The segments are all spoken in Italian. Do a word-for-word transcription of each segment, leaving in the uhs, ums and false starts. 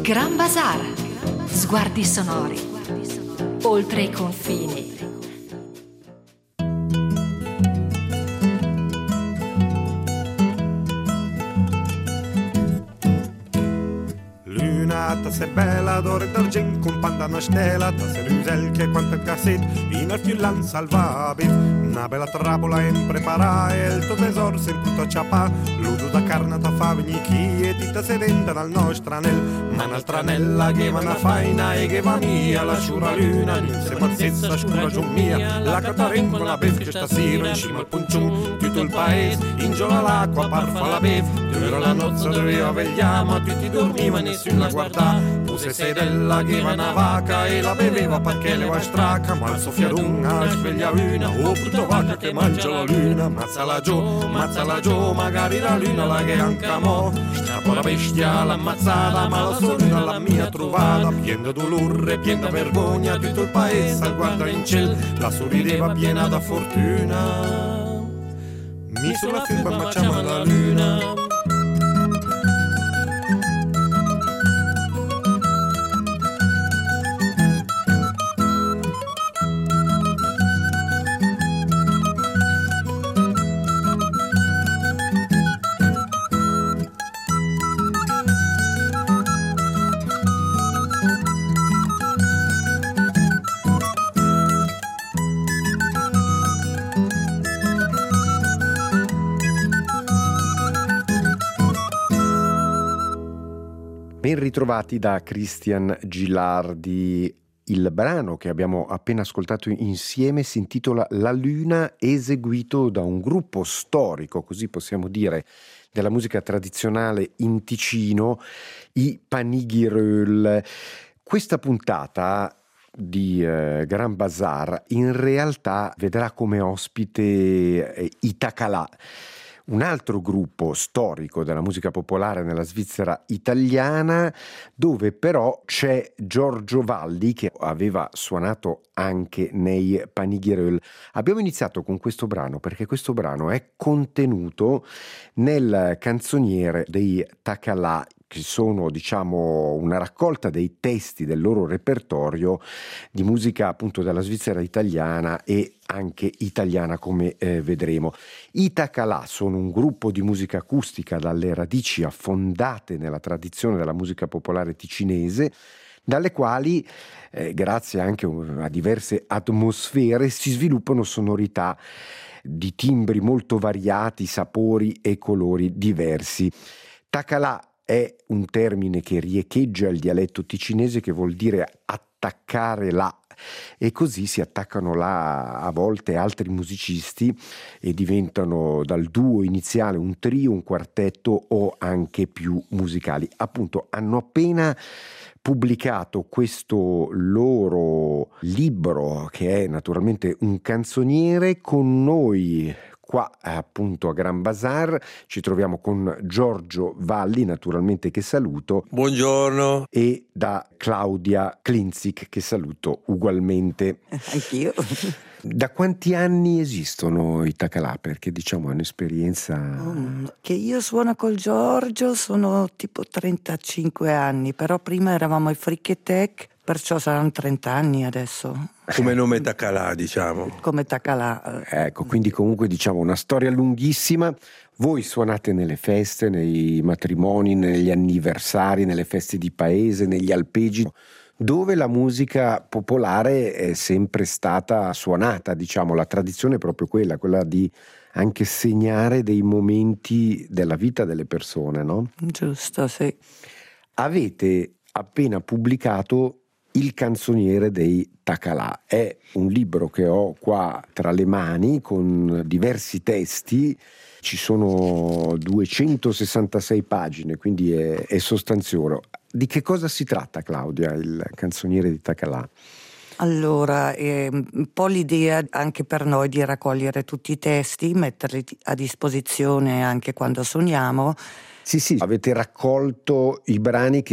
Gran Bazar, sguardi sonori, oltre i confini. Ta se bella d'oro d'argent con pandana stella, ta se rusel che quanto casset in al fiulan salvabil. Una bella trappola in prepara e il tuo tesoro sempre tutto ciapà. L'udo da carne ta fa venire chi e ti ta sedenta dal nostro anel. Ma un'altra anella che va una faina e che va mia la sciura luna, non se mazzezza scura giù mia. La catarin con la bev che stasera in cima al punciun, tutto il paese in giola l'acqua parfa la bev. Dura la nozza doveva vegliamo, tutti dormiva nessuno la guardava. Puse sedella che va una vaca e la beveva perché le va straca. Ma al soffiarunga sveglia una, oh puta vaca che mangia la luna. Mazzala giù, mazzala giù, magari la luna la che anche mo. Scappa la bestia l'ammazzata, ma la sua luna la mia trovata. Pien da dolore, pien da vergogna, tutto il paese al guarda in ciel. La sorrideva piena da fortuna. Mi sulla firma ma chiama la luna. Ben ritrovati da Christian Gilardi. Il brano che abbiamo appena ascoltato insieme si intitola La Luna, eseguito da un gruppo storico, così possiamo dire, della musica tradizionale in Ticino, i Panighiröl. Questa puntata di eh, Gran Bazar in realtà vedrà come ospite eh, i Takala, un altro gruppo storico della musica popolare nella Svizzera italiana, dove però c'è Giorgio Valli che aveva suonato anche nei Panighiröl. Abbiamo iniziato con questo brano perché questo brano è contenuto nel canzoniere dei Takala, che sono, diciamo, una raccolta dei testi del loro repertorio di musica appunto della Svizzera italiana e anche italiana, come eh, vedremo. I Takala sono un gruppo di musica acustica dalle radici affondate nella tradizione della musica popolare ticinese, dalle quali, eh, grazie anche a diverse atmosfere, si sviluppano sonorità di timbri molto variati, sapori e colori diversi. Takala è un termine che riecheggia il dialetto ticinese, che vuol dire attaccare là, e così si attaccano là a volte altri musicisti e diventano dal duo iniziale un trio, un quartetto o anche più musicali. Appunto, hanno appena pubblicato questo loro libro che è naturalmente un canzoniere. Con noi qua appunto a Gran Bazar ci troviamo con Giorgio Valli, naturalmente, che saluto. Buongiorno. E da Claudia Klinzik, che saluto ugualmente. Anch'io. Da quanti anni esistono i Takala? Perché diciamo è un'esperienza... Mm, che io suono col Giorgio sono tipo trentacinque anni, però prima eravamo ai Frichetech, perciò saranno trenta anni adesso. Come nome Takala, diciamo. Come Takala. Ecco, quindi comunque diciamo una storia lunghissima. Voi suonate nelle feste, nei matrimoni, negli anniversari, nelle feste di paese, negli alpeggi, dove la musica popolare è sempre stata suonata, diciamo, la tradizione è proprio quella, quella di anche segnare dei momenti della vita delle persone, no? Giusto, sì. Avete appena pubblicato Il canzoniere dei Takala. È un libro che ho qua tra le mani con diversi testi, ci sono duecentosessantasei pagine, quindi è, è sostanzioso. Di che cosa si tratta, Claudia, il canzoniere di Takala? Allora, è un po' l'idea anche per noi di raccogliere tutti i testi, metterli a disposizione anche quando suoniamo. Sì, sì, avete raccolto i brani che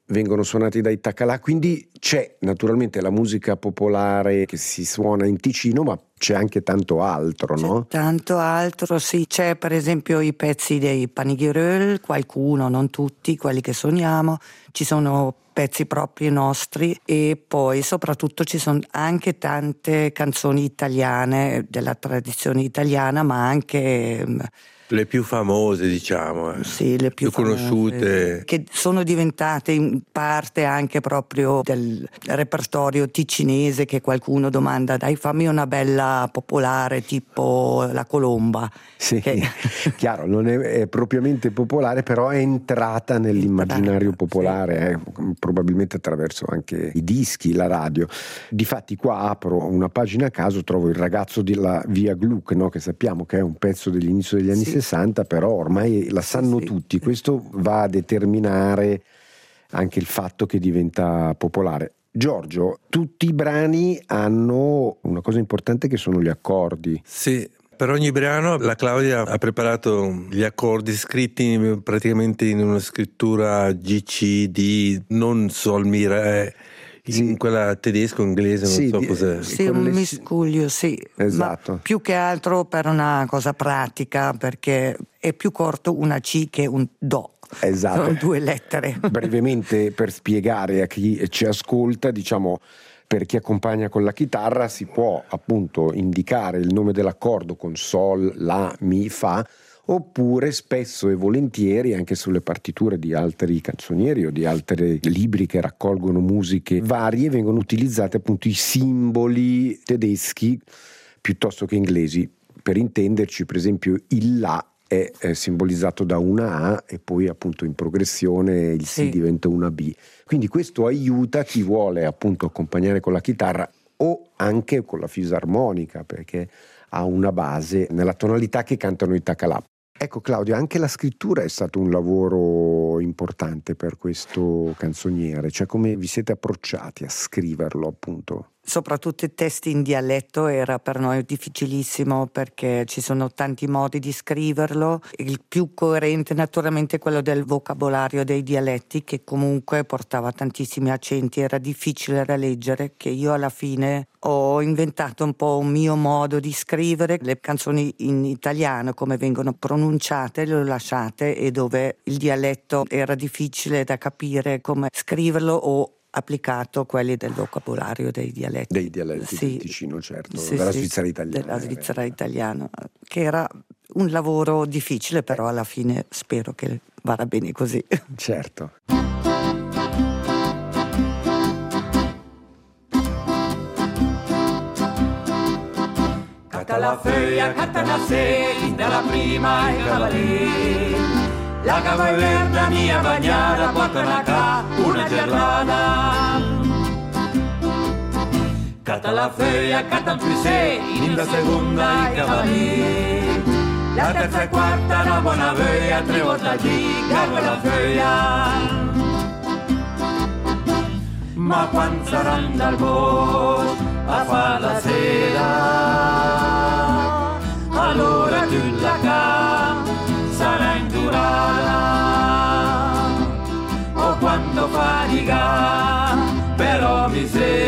vengono suonati dai Tacalà, quindi c'è naturalmente la musica popolare che si suona in Ticino, ma c'è anche tanto altro, no? C'è tanto altro, sì, c'è per esempio i pezzi dei Panighiröl, qualcuno, non tutti, quelli che suoniamo, ci sono pezzi propri nostri e poi soprattutto ci sono anche tante canzoni italiane, della tradizione italiana, ma anche le più famose, diciamo, eh. sì, le più, più conosciute, che sono diventate in parte anche proprio del repertorio ticinese, che qualcuno domanda: dai, fammi una bella popolare tipo La Colomba. Sì, che... chiaro, non è, è propriamente popolare, però è entrata nell'immaginario popolare, eh, probabilmente attraverso anche i dischi, la radio. Difatti qua apro una pagina a caso, trovo Il ragazzo della via Gluck, no? Che sappiamo che è un pezzo dell'inizio degli anni sì. sessanta, però ormai la sanno sì, tutti. Sì. Questo va a determinare anche il fatto che diventa popolare. Giorgio, tutti i brani hanno una cosa importante che sono gli accordi. Sì, per ogni brano la Claudia ha preparato gli accordi scritti praticamente in una scrittura G C D, non Sol Mi Re, in sì. quella tedesco inglese, non sì, so cos'è. Sì, un le... miscuglio, sì. Esatto. Ma più che altro per una cosa pratica, perché è più corto una C che un Do. Esatto. Sono due lettere. Brevemente, per spiegare a chi ci ascolta, diciamo, per chi accompagna con la chitarra si può appunto indicare il nome dell'accordo con Sol, La, Mi, Fa, oppure spesso e volentieri anche sulle partiture di altri canzonieri o di altri libri che raccolgono musiche varie vengono utilizzati appunto i simboli tedeschi piuttosto che inglesi. Per intenderci, per esempio, il La è, è simbolizzato da una A e poi appunto in progressione il Si sì. diventa una B. Quindi questo aiuta chi vuole appunto accompagnare con la chitarra o anche con la fisarmonica, perché ha una base nella tonalità che cantano i Tacalà. Ecco Claudia, anche la scrittura è stato un lavoro importante per questo canzoniere, cioè come vi siete approcciati a scriverlo appunto? Soprattutto i testi in dialetto era per noi difficilissimo, perché ci sono tanti modi di scriverlo. Il più coerente naturalmente è quello del vocabolario dei dialetti, che comunque portava tantissimi accenti, era difficile da leggere, che io alla fine ho inventato un po' un mio modo di scrivere. Le canzoni in italiano come vengono pronunciate le ho lasciate, e dove il dialetto era difficile da capire come scriverlo ho applicato quelli del vocabolario dei dialetti. Dei dialetti sì. del Ticino, certo, sì, della sì, Svizzera italiana. Della Svizzera italiana, che era un lavoro difficile, però alla fine spero che vada bene così. Certo. Cata la feia, cata la se, dalla prima ai cavalieri. La cavallerna mia bagnata porta una ca, una gerlada. Cata la feia, cata più sei, in la seconda i cavalieri. La terza e quarta la buona veia, tre volte di cava la feia. Ma quando saranno dal bosco a far la sera, allora tu la ca sarà indurata, o quando fatica, però mi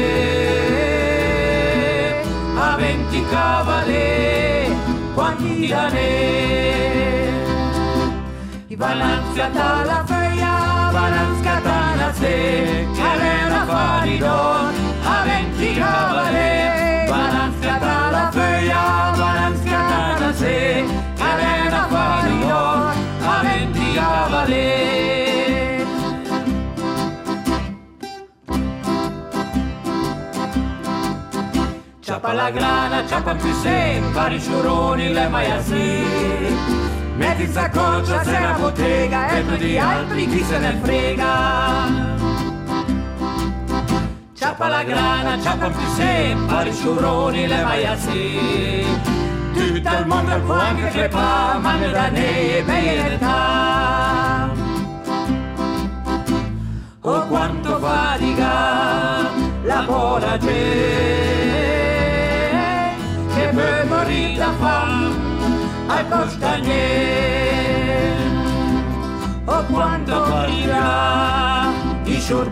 sei a venti cavalieri, quanti da ne balanzata la feia, balanzata la se, che era faridon, a venti cavalieri, balanzata la feia, balanzata la se, che era faridon, a venti cavalieri. Ciappa la grana, ciappa più se, vari sciuroni, le maiassi. Metti in saccoccia, c'è una bottega, e tutti gli altri chi se ne frega. Ciappa la grana, ciappa più se, vari sciuroni, le maiassi. Tutto il mondo può anche crepare, ma ne da ne e età. Oh quanto fatica la buona gente, che per morire da fame al costanier. Oh quanto fatica i scior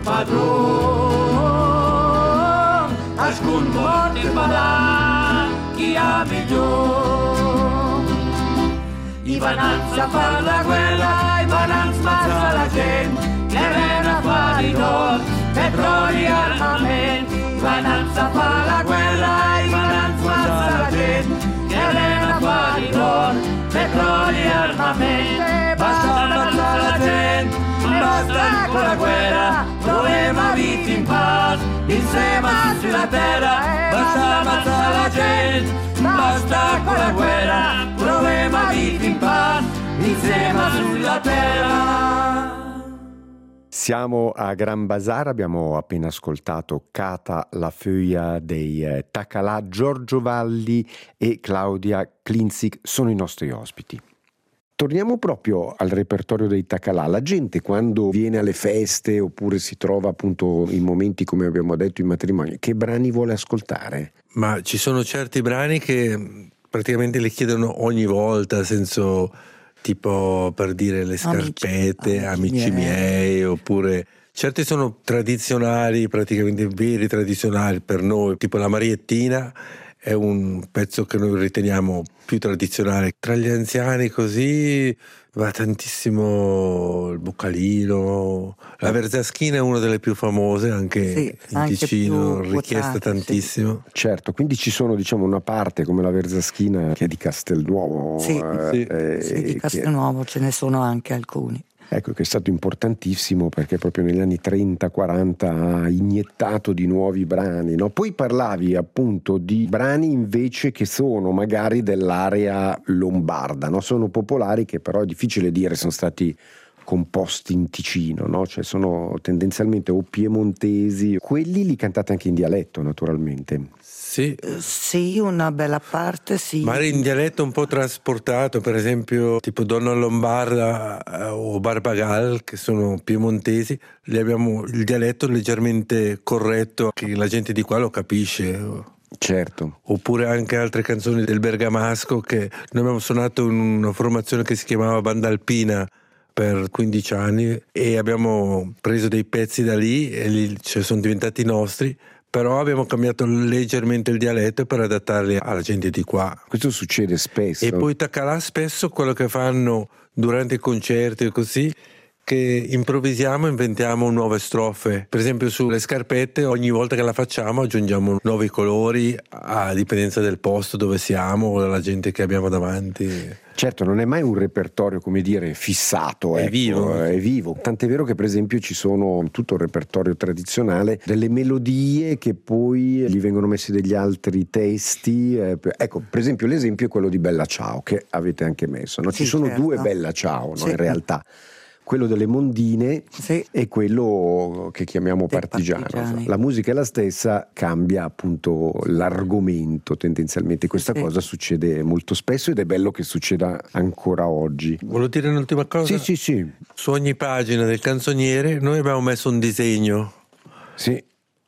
padron, ascun morte balà, chi ha miglior. I vananz a far la guerra, i vananz mazza la gente, che ven a fare i nord, petroli e armamenti. I vananz a far la guerra, i vananz mazza la gente, che ven a fare i nord, petroli e armamenti. Basta ammazzare la gente, basta con la guerra, doveva vita in pace, insieme sulla terra. Basta ammazzare la gente, basta con la guerra, doveva vita in pace, insieme sulla terra. Siamo a Gran Bazar, abbiamo appena ascoltato Cata la Feuia dei eh, Tacalà. Giorgio Valli e Claudia Klinzig sono i nostri ospiti. Torniamo proprio al repertorio dei Tacalà. La gente quando viene alle feste oppure si trova appunto in momenti come abbiamo detto in matrimonio, che brani vuole ascoltare? Ma ci sono certi brani che praticamente le chiedono ogni volta, nel senso tipo per dire le scarpette, amici, amici miei. miei, oppure certi sono tradizionali, praticamente veri tradizionali per noi, tipo la Mariettina è un pezzo che noi riteniamo più tradizionale. Tra gli anziani così va tantissimo il Bucalino, la Verzaschina è una delle più famose anche sì, in anche Ticino, richiesta votate, tantissimo. Sì. Certo, quindi ci sono diciamo una parte come la Verzaschina che è di Castelnuovo. Sì, eh, sì. eh, sì di che... Castelnuovo ce ne sono anche alcuni. Ecco, che è stato importantissimo perché proprio negli anni trenta quaranta ha iniettato di nuovi brani, no? Poi parlavi appunto di brani invece che sono magari dell'area lombarda, no? Sono popolari che però è difficile dire sono stati composti in Ticino, no? Cioè sono tendenzialmente o piemontesi, quelli li cantate anche in dialetto naturalmente. Sì. Sì, una bella parte sì. Magari in dialetto un po' trasportato, per esempio tipo Donna Lombarda eh, o Barbagal, che sono piemontesi, li abbiamo il dialetto leggermente corretto, che la gente di qua lo capisce. Certo. Oppure anche altre canzoni del bergamasco, che noi abbiamo suonato in una formazione che si chiamava Banda Alpina per quindici anni e abbiamo preso dei pezzi da lì e lì cioè, sono diventati nostri. Però abbiamo cambiato leggermente il dialetto per adattarli alla gente di qua. Questo succede spesso. E poi Tacalà spesso quello che fanno durante i concerti e così, che improvvisiamo, inventiamo nuove strofe. Per esempio sulle scarpette ogni volta che la facciamo aggiungiamo nuovi colori a dipendenza del posto dove siamo o della gente che abbiamo davanti. Certo, non è mai un repertorio, come dire, fissato, è ecco, vivo. È vivo. Tant'è vero che per esempio ci sono tutto il repertorio tradizionale delle melodie che poi gli vengono messi degli altri testi. Eh, ecco, per esempio l'esempio è quello di Bella Ciao che avete anche messo, no? Ci sì, sono certo. due Bella Ciao, no? Sì. In realtà. Quello delle mondine sì. e quello che chiamiamo Dei partigiano. partigiani. La musica è la stessa, cambia appunto l'argomento tendenzialmente. Questa sì. cosa succede molto spesso ed è bello che succeda ancora oggi. Volevo dire un'ultima cosa? Sì, sì, sì. Su ogni pagina del canzoniere noi abbiamo messo un disegno. Sì.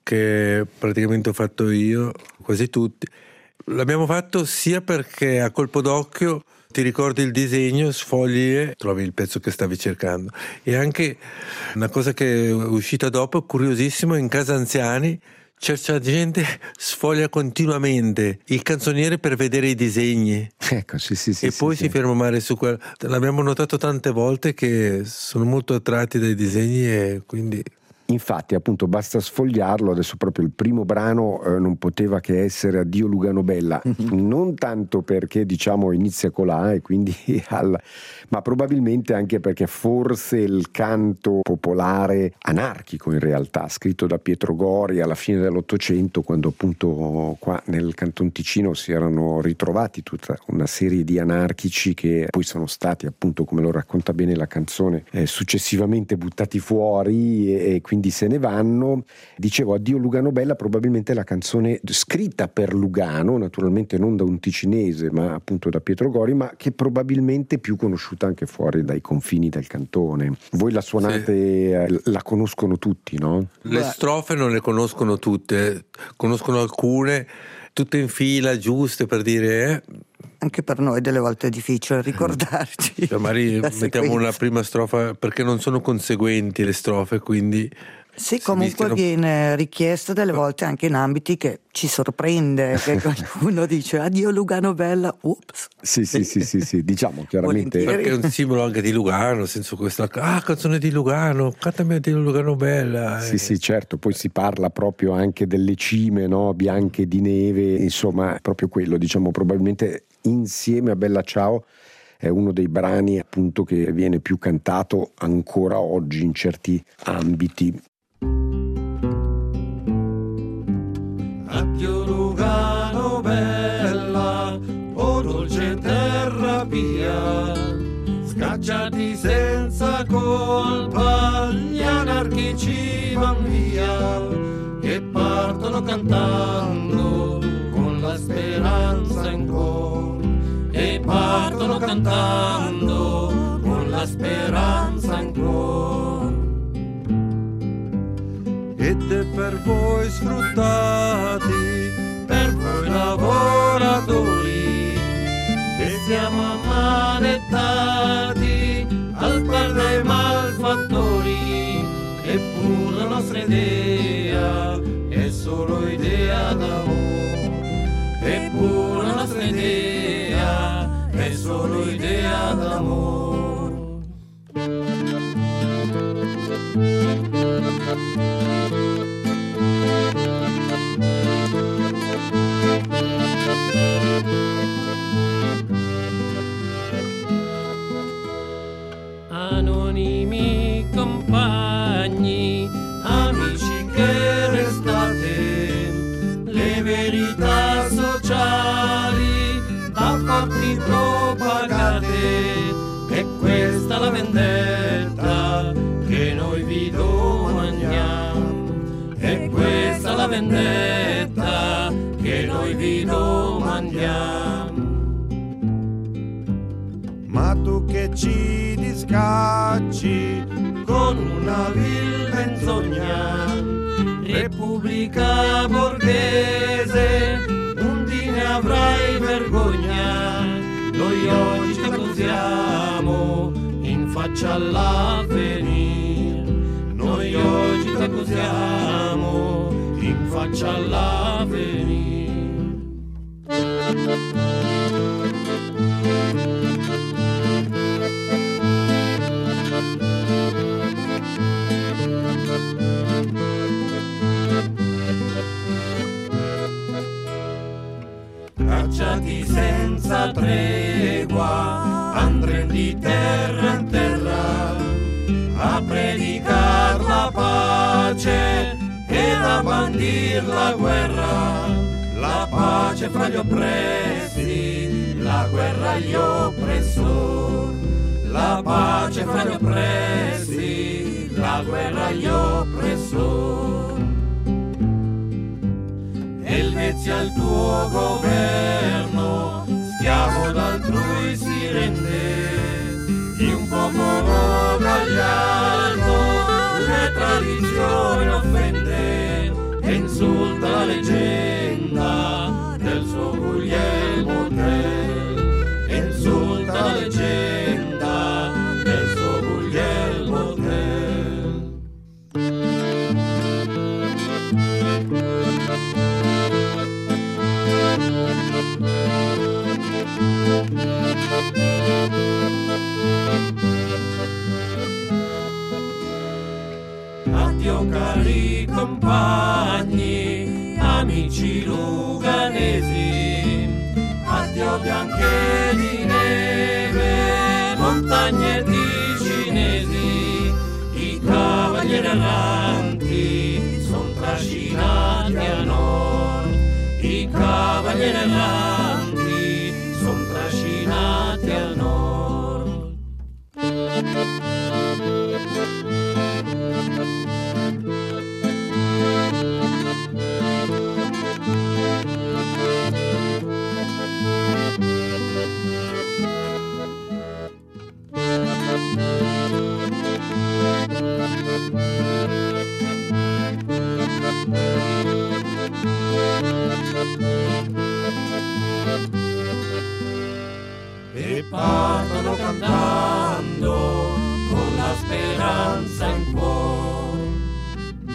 Che praticamente ho fatto io, quasi tutti. L'abbiamo fatto sia perché a colpo d'occhio ti ricordi il disegno, sfogli e trovi il pezzo che stavi cercando. E anche una cosa che è uscita dopo, curiosissimo, in casa anziani certa gente sfoglia continuamente il canzoniere per vedere i disegni. Ecco, sì, sì, sì. E sì, poi sì. si ferma male su quello. L'abbiamo notato tante volte che sono molto attratti dai disegni e quindi... Infatti appunto basta sfogliarlo, adesso proprio il primo brano eh, non poteva che essere Addio Lugano Bella, non tanto perché diciamo inizia con la A e quindi al, ma probabilmente anche perché forse il canto popolare anarchico in realtà, scritto da Pietro Gori alla fine dell'Ottocento, quando appunto qua nel Canton Ticino si erano ritrovati tutta una serie di anarchici che poi sono stati appunto, come lo racconta bene la canzone, eh, successivamente buttati fuori e, e quindi se ne vanno. Dicevo Addio Lugano Bella, probabilmente la canzone scritta per Lugano, naturalmente non da un ticinese ma appunto da Pietro Gori, ma che probabilmente è più conosciuta anche fuori dai confini del cantone. Voi la suonate, sì. La conoscono tutti, no? Le Beh. strofe non le conoscono tutte, conoscono alcune, tutte in fila, giuste per dire... Eh. Anche per noi delle volte è difficile ricordarci. Magari mettiamo una prima strofa perché non sono conseguenti le strofe, quindi Sì, comunque mischiano... viene richiesto delle volte anche in ambiti che ci sorprende, che qualcuno dice addio Lugano bella, ups. Sì, sì, sì, sì, sì, diciamo chiaramente. Perché è un simbolo anche di Lugano, nel senso questa, ah, canzone di Lugano, cantami addio Lugano bella. Sì, eh. sì, certo, poi si parla proprio anche delle cime, no, bianche di neve, insomma, proprio quello, diciamo, probabilmente insieme a Bella Ciao è uno dei brani appunto che viene più cantato ancora oggi in certi ambiti. Addio Lugano bella, o dolce terra pia, scacciati senza colpa, gli anarchici van via, che partono cantando con la speranza in cuore, e partono cantando con la speranza in cuore. Ed è per voi sfruttati, per voi lavoratori, che siamo ammanettati al par dei malfattori, eppure la nostra idea è solo idea d'amore, eppure la nostra idea è solo idea d'amore. Anonimi compagni, amici che restate, le verità sociali da forti propagate, e questa la vendetta che noi vi domandiamo, e questa la vendetta che noi vi domandiamo. Ma tu che ci discacci con una vil menzogna, Repubblica borghese, un dì ne avrai vergogna. Noi oggi ti accusiamo in faccia all'avvenire, noi oggi ti accusiamo in faccia all'avvenire. Cacciati senza tregua, andrem di terra in terra a predicar la pace ed a bandir la guerra, la pace fra gli oppressi, la guerra agli oppressori, la pace fra gli oppressi, la guerra agli oppressori. Elvezia il tuo governo, schiavo d'altrui si rende, di un popolo gagliardo le tradizioni offende, e insulta la leggenda del suo Guglielmo Tell, e insulta la leggenda del suo Guglielmo Tell. Addio cari compagni, amici luganesi, addio bianche di neve, montagne di cinesi, i cavalieri erranti son trascinati a nord, i cavalieri erranti son trascinati a nord. E partono cantando con la speranza in cuore,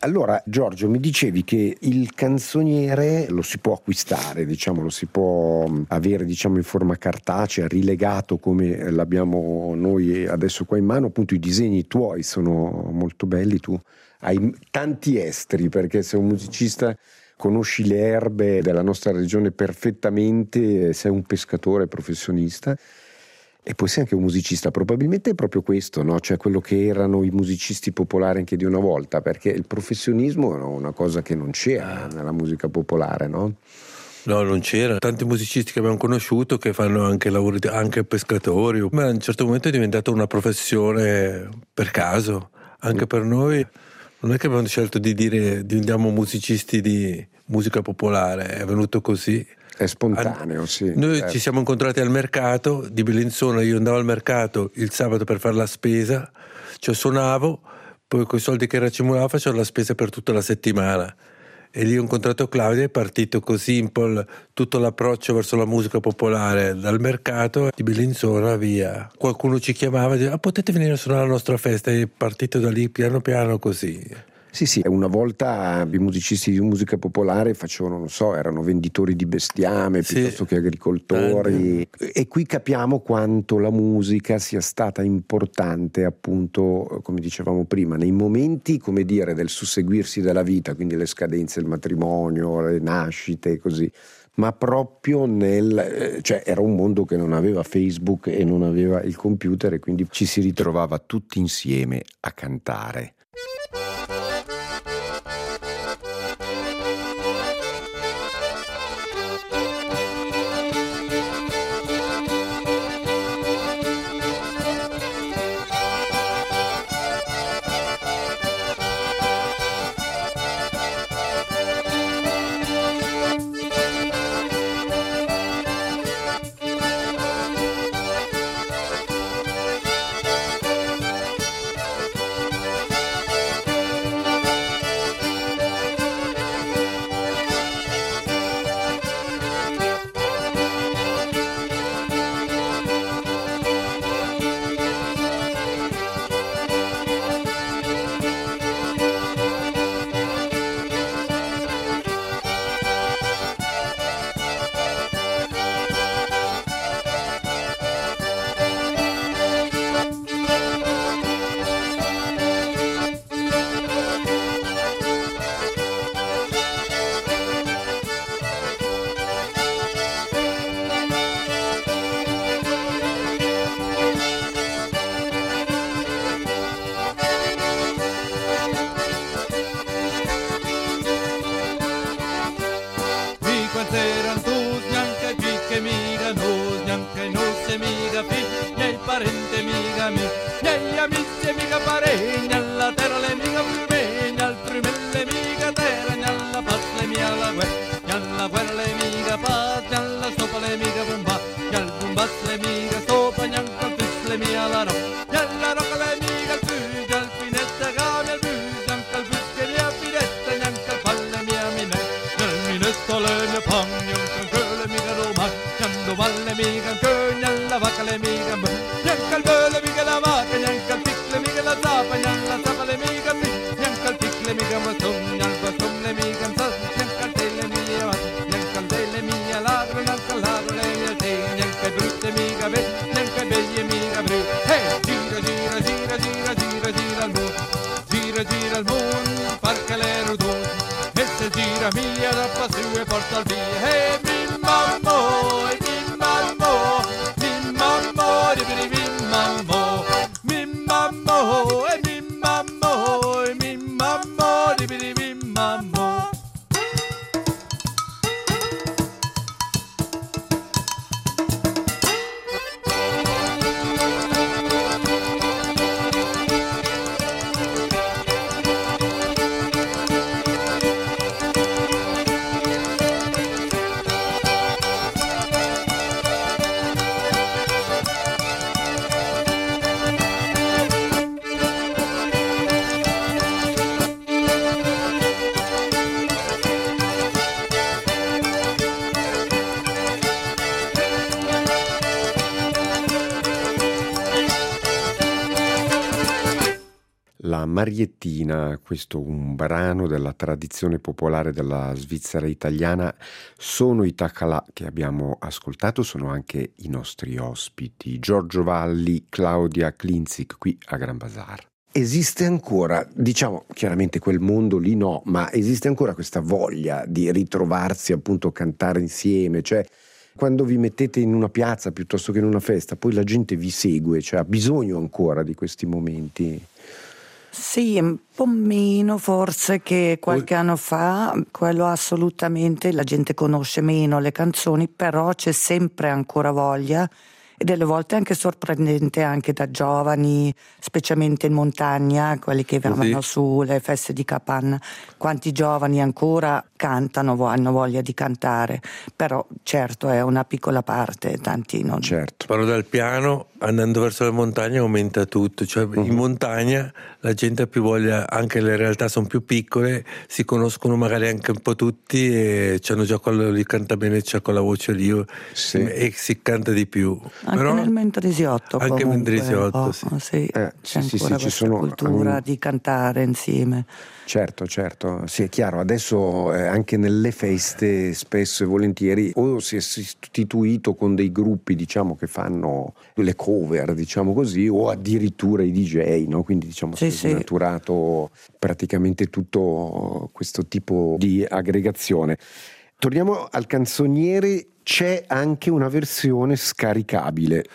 Allora, Giorgio, mi dicevi che il canzoniere lo si può acquistare, diciamo, lo si può avere, diciamo, in forma cartacea, rilegato come l'abbiamo noi adesso qua in mano. Appunto, i disegni tuoi sono molto belli, tu hai tanti esteri, perché sei un musicista, conosci le erbe della nostra regione perfettamente, sei un pescatore professionista. E poi sei anche un musicista, probabilmente è proprio questo, no? Cioè quello che erano i musicisti popolari anche di una volta, perché il professionismo era una cosa che non c'era nella musica popolare, no? No, non c'era. Tanti musicisti che abbiamo conosciuto che fanno anche lavori, anche pescatori, ma a un certo momento è diventata una professione per caso, anche mm. per noi. Non è che abbiamo scelto di dire diventiamo musicisti di musica popolare, è venuto così. È spontaneo, sì. Noi certo. ci siamo incontrati al mercato di Bellinzona, io andavo al mercato il sabato per fare la spesa, cioè suonavo, poi con i soldi che racimolavo facevo la spesa per tutta la settimana. E lì ho incontrato Claudia, è partito così un po' il, tutto l'approccio verso la musica popolare dal mercato di Bellinzona via. Qualcuno ci chiamava e diceva: ah, potete venire a suonare alla nostra festa? E è partito da lì piano piano così. Sì, sì, una volta i musicisti di musica popolare facevano, non so, erano venditori di bestiame sì, piuttosto che agricoltori. Tanti. E qui capiamo quanto la musica sia stata importante, appunto, come dicevamo prima, nei momenti, come dire, del susseguirsi della vita, quindi le scadenze, il matrimonio, le nascite, così. Ma proprio nel, cioè era un mondo che non aveva Facebook e non aveva il computer, e quindi ci si ritrovava tutti insieme a cantare. da Mariettina, questo un brano della tradizione popolare della Svizzera italiana. Sono i Takala che abbiamo ascoltato, sono anche i nostri ospiti Giorgio Valli, Claudia Klinzik qui a Gran Bazar. Esiste ancora, diciamo chiaramente quel mondo lì no, ma esiste ancora questa voglia di ritrovarsi, appunto, cantare insieme, cioè quando vi mettete in una piazza piuttosto che in una festa, poi la gente vi segue, cioè ha bisogno ancora di questi momenti? Sì, un po' meno forse che qualche anno fa, quello assolutamente, la gente conosce meno le canzoni, però c'è sempre ancora voglia. E delle volte anche sorprendente anche da giovani, specialmente in montagna, quelli che vanno sì. sulle feste di Capanna, quanti giovani ancora cantano, hanno voglia di cantare, però certo è una piccola parte, tanti non. Certo. Parlo dal piano, andando verso la montagna aumenta tutto, cioè uh-huh. in montagna la gente ha più voglia, anche le realtà sono più piccole, si conoscono magari anche un po' tutti e c'hanno già quello lì, canta bene, c'ha quella voce lì sì. e si canta di più. Anche Però, nel Mendrisiotto anche comunque, Mendrisiotto oh, sì. sì. Eh, c'è sì, ancora sì, questa ci sono cultura um... di cantare insieme. Certo, certo, sì, è chiaro, adesso eh, anche nelle feste spesso e volentieri o si è sostituito con dei gruppi, diciamo, che fanno le cover, diciamo così, o addirittura i D J, no? Quindi diciamo sì, si è snaturato sì. praticamente tutto questo tipo di aggregazione. Torniamo al canzoniere, c'è anche una versione scaricabile.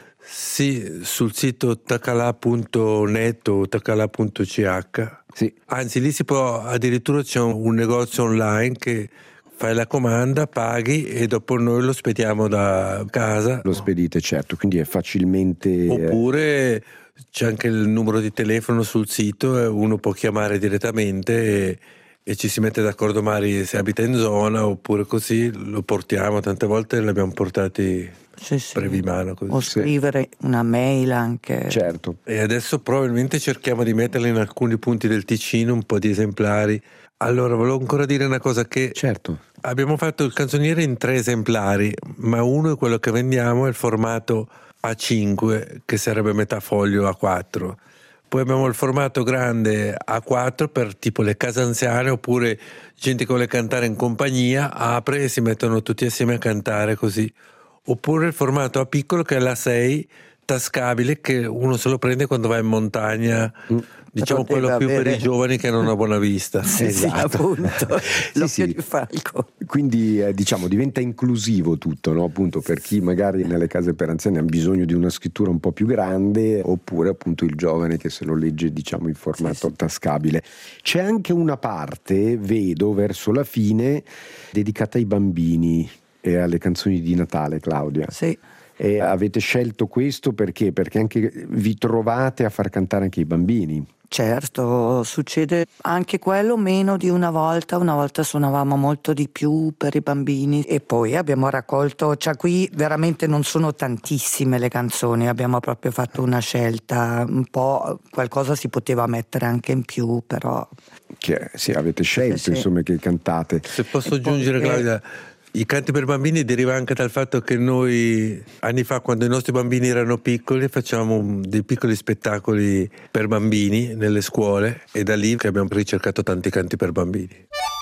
Sì, sul sito takala punto net o takala punto c h. Sì. Anzi, lì si può, addirittura c'è un, un negozio online che fai la comanda, paghi e dopo noi lo spediamo da casa. Lo spedite, certo, quindi è facilmente... Oppure c'è anche il numero di telefono sul sito e uno può chiamare direttamente e, e ci si mette d'accordo magari se abita in zona, oppure così lo portiamo. Tante volte l'abbiamo portati... Sì, sì. Brevi mano, così. O scrivere una mail anche. Certo. E adesso probabilmente cerchiamo di metterla in alcuni punti del Ticino, un po' di esemplari. Allora, volevo ancora dire una cosa, che certo. abbiamo fatto il canzoniere in tre esemplari, ma uno è quello che vendiamo, è il formato A cinque, che sarebbe metà foglio A quattro. Poi abbiamo il formato grande A quattro per tipo le case anziane, oppure gente che vuole cantare in compagnia, apre e si mettono tutti assieme a cantare così. Oppure il formato A piccolo, che è l'A sei tascabile, che uno se lo prende quando va in montagna, mm. diciamo Poteva quello più avere... per i giovani che hanno una buona vista. Sì, esatto. sì, appunto. sì, L'occhio sì. di falco. Quindi eh, diciamo diventa inclusivo tutto, no? Appunto per chi magari nelle case per anziani ha bisogno di una scrittura un po' più grande, oppure appunto il giovane che se lo legge, diciamo, in formato sì, sì. tascabile. C'è anche una parte, vedo, verso la fine, dedicata ai bambini e alle canzoni di Natale, Claudia. Sì. E avete scelto questo perché? Perché anche vi trovate a far cantare anche i bambini. Certo, succede anche quello meno di una volta, una volta suonavamo molto di più per i bambini e poi abbiamo raccolto, cioè qui veramente non sono tantissime le canzoni, abbiamo proprio fatto una scelta, un po' qualcosa si poteva mettere anche in più, però... Che, sì, avete scelto sì, insomma sì. che cantate. Se posso e aggiungere poi, Claudia... I canti per bambini deriva anche dal fatto che noi anni fa, quando i nostri bambini erano piccoli, facevamo dei piccoli spettacoli per bambini nelle scuole e da lì che abbiamo ricercato tanti canti per bambini.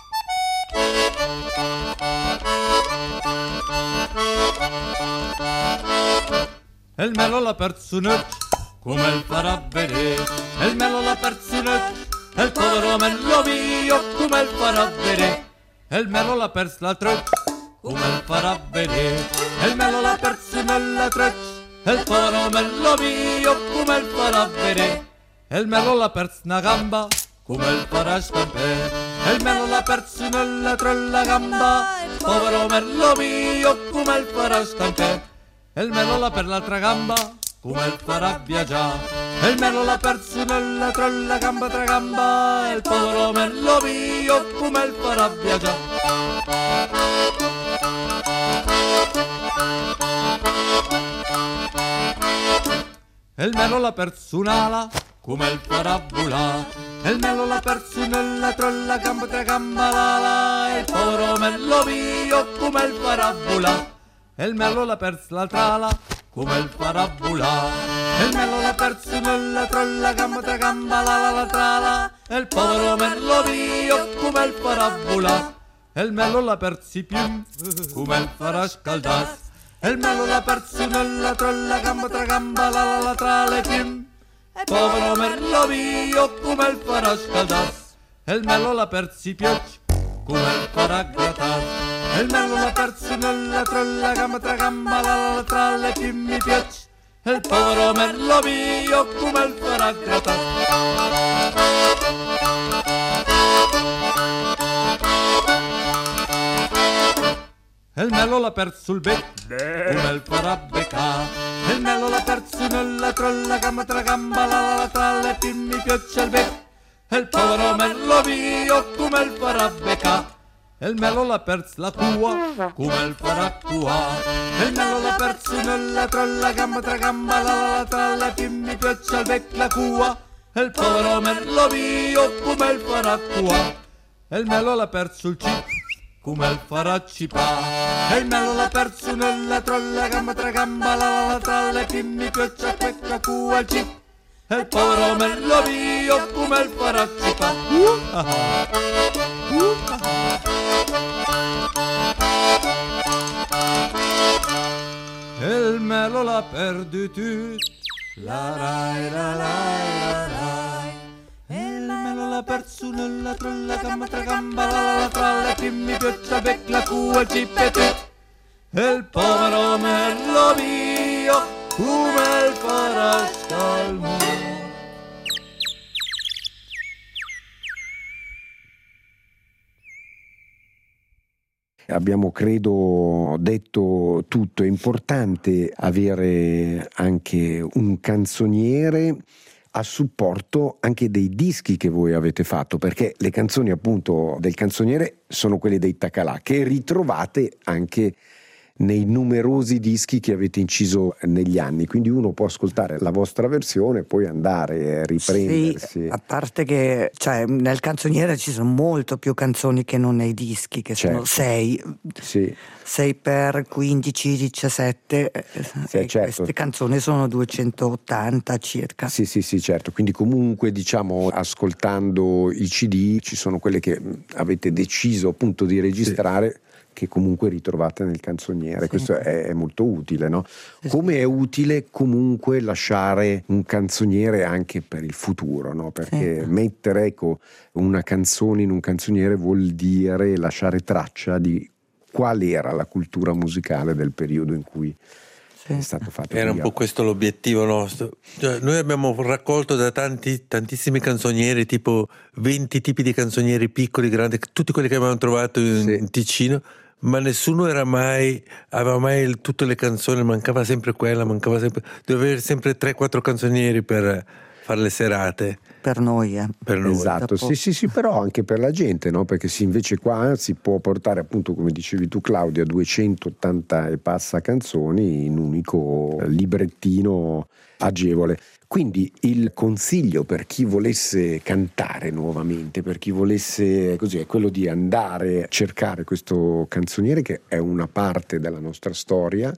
E il melo la personetta, come il farà vedere, e il melo la personetta, e il povero mello mio, come il farà vedere, e il melo la pers la treccia, come il farà vedere, e il melo la perso nella treccia, e il povero mello mio, come il farà vedere, e il melo la perso una gamba, come il farà stampere, e il melo la perso nella trella gamba, il povero mello mio, come il farà stampere, e il melo la per l'altra gamba, come il farà viaggiare, e il melo la perso nella trella gamba tra gamba, e il povero mello mio, come il farà viaggiare. E il melo la perso un'ala, come il farà volare, e il melo la perso nella trolla gamba tra gamba l'ala, e il povero mello mio, come il farà volare, e il melo la perso l'altra ala, come il farabula. E il mello la perso nella trolla, gamba tra gamba, la la la tra la. E il povero mello mio, come il farabula. E il mello la persi più, come il farà scaldas. E il mello la perso nella trolla, gamba tra gamba, la la la tra le più. E povero mello mio, come il farà scaldas. E il mello la persi piace, come il farà gratas. E il mello la perso nella trolla, gamba tra gamba, la la la tra le più mi piace. E il povero mello mio, come il farà gratas. E il mello l'ha perso il bec, come il farà becca. E il mello l'ha perso nella trolla, gamba tra gamba, la la la tra le più mi piace il bec. E il povero mello mio, come il farà becca. E il mello l'ha perso la cua, come il farà cua. E il mello l'ha perso nella trolla, gamba tra gamba, la la la tra le più mi piace il bec la cua. E il povero mello mio, come il farà cua. E il mello l'ha perso il cip, come il farà cipà. E il mello l'ha perso nella trolla, gamba tra gamba, la la la tra le più mi piace quella cua il cip. E il povero mello mio, come il farà cipà. Uh, ah, ah. Uh, ah, ah. E il mello l'ha perduto, la rai la rai la rai. E il mello l'ha perso nella trolla, gamba tra gamba, la la la tra le più mi piace bec la cua il cip e tut. E il povero mello mio, come il farà scalmo. Abbiamo, credo, detto tutto. È importante avere anche un canzoniere a supporto anche dei dischi che voi avete fatto, perché le canzoni appunto del canzoniere sono quelle dei Takala, che ritrovate anche nei numerosi dischi che avete inciso negli anni, quindi uno può ascoltare la vostra versione e poi andare a riprendersi. Sì, a parte che cioè, nel canzoniere ci sono molto più canzoni che non nei dischi, che certo. sono sei, sì. sei per quindici, diciassette, sì, e certo. Queste canzoni sono duecentottanta circa. Sì, sì, sì, certo. Quindi comunque, diciamo, ascoltando i C D ci sono quelle che avete deciso appunto di registrare, sì, che comunque ritrovate nel canzoniere. Sì. Questo è, è molto utile, no? Sì, come sì. È utile comunque lasciare un canzoniere anche per il futuro, no? Perché sì. mettere, ecco, una canzone in un canzoniere vuol dire lasciare traccia di qual era la cultura musicale del periodo in cui sì. è stato fatto. Era un po' questo l'obiettivo nostro. Cioè, noi abbiamo raccolto da tanti, tantissimi canzonieri, tipo venti tipi di canzonieri piccoli, grandi, tutti quelli che abbiamo trovato in, sì. in Ticino, ma nessuno era mai, aveva mai il, tutte le canzoni, mancava sempre quella, mancava sempre, doveva avere sempre tre quattro canzonieri per fare le serate. Per noi, eh. Per noi. Esatto, sì, sì, sì, però anche per la gente, no? Perché sì, invece qua si può portare, appunto, come dicevi tu Claudia, duecentottanta e passa canzoni in un unico librettino agevole. Quindi il consiglio per chi volesse cantare nuovamente, per chi volesse così, è quello di andare a cercare questo canzoniere, che è una parte della nostra storia.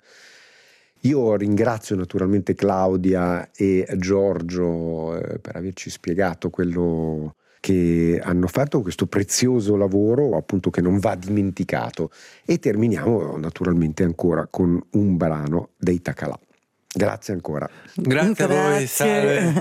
Io ringrazio naturalmente Claudia e Giorgio eh, per averci spiegato quello che hanno fatto, questo prezioso lavoro appunto che non va dimenticato, e terminiamo naturalmente ancora con un brano dei Takala. Grazie ancora. Grazie a voi, salve.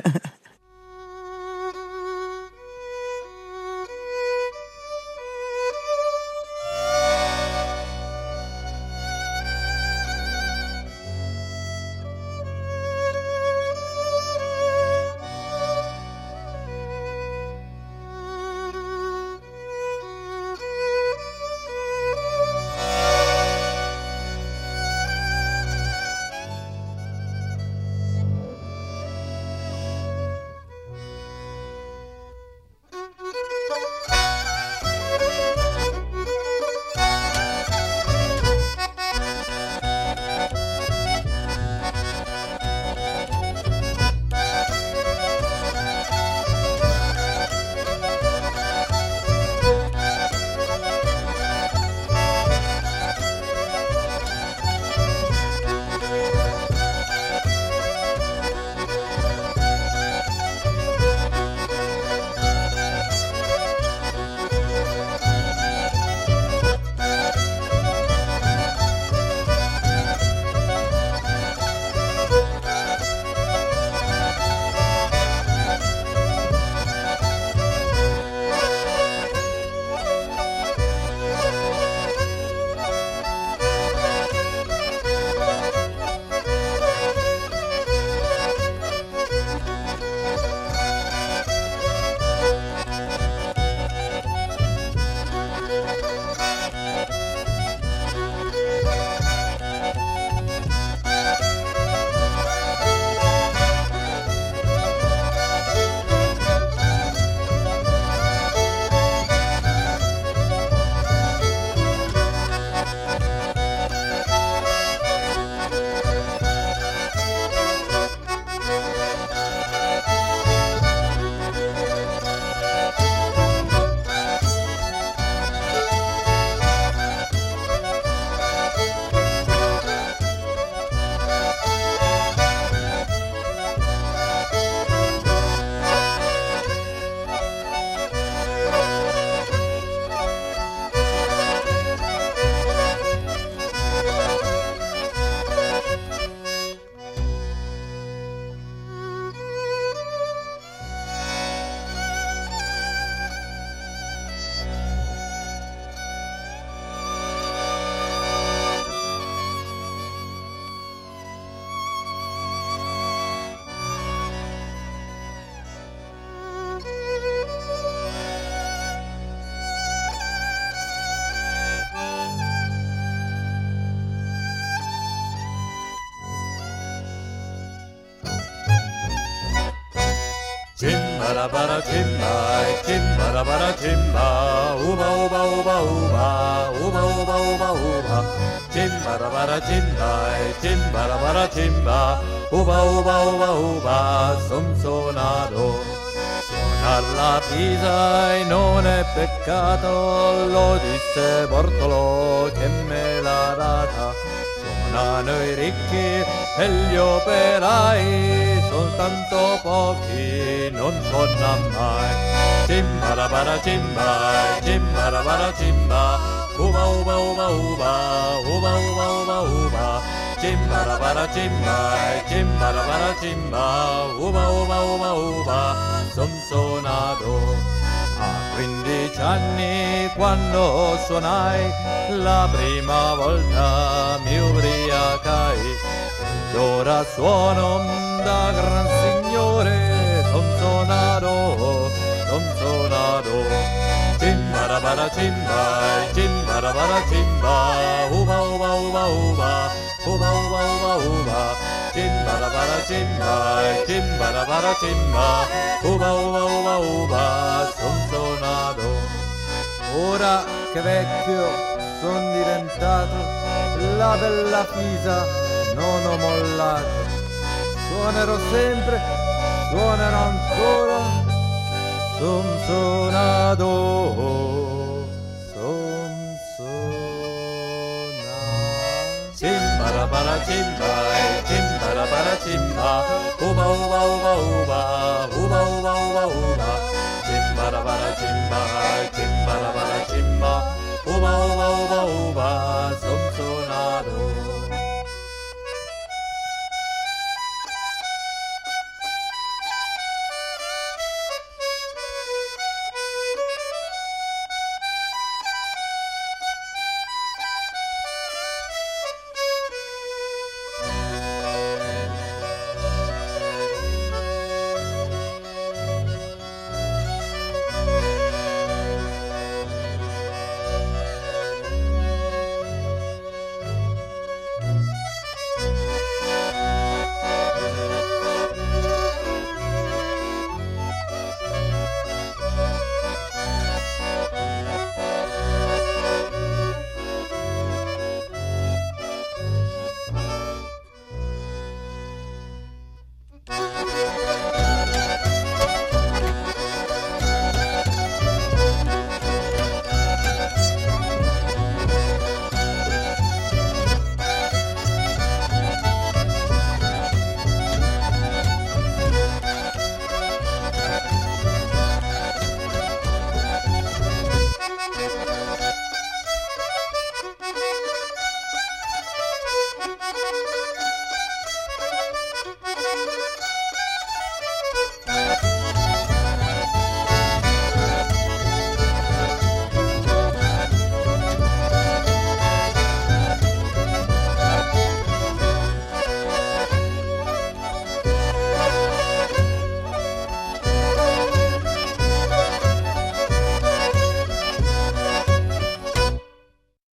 bara bara chimba, chimbara bara chimba, uba uba uba uba, uba uba uba uba, chimbara bara chimba, chimbara bara chimba, uba uba uba uba, son sonato. Suonar la Pisa e non è peccato, lo disse Bortolo che me l'ha data. Suonano i ricchi e gli operai, soltanto pochi non suonano mai. Cimbara bara cimba, cimbara bara cimba, uba uba uba uba, uba uba uba uba. Cimbara bara cimba, cimbara bara cimba, uba uba uba uba, son suonato. A quindici anni quando suonai la prima volta mi ubriacai, ed ora suono da gran signore, son suonato, son suonato. Cimbara bara cimba, cimbara bara cimba, uba uba uba uba, uba uba uba uba. Cimbara bara cimba, cimbara bara cimba, uba uba uba uba, son suonato. Ora che vecchio son diventato, la bella Pisa non ho mollato. Suonerò sempre, suonerò ancora, son suonato, son suonato. Cimbara bara cimba, cimbara bara cimba, uba uba uba uba, uba uba uba uba. Cimbara bara cimba, cimbara bara cimba, uba uba uba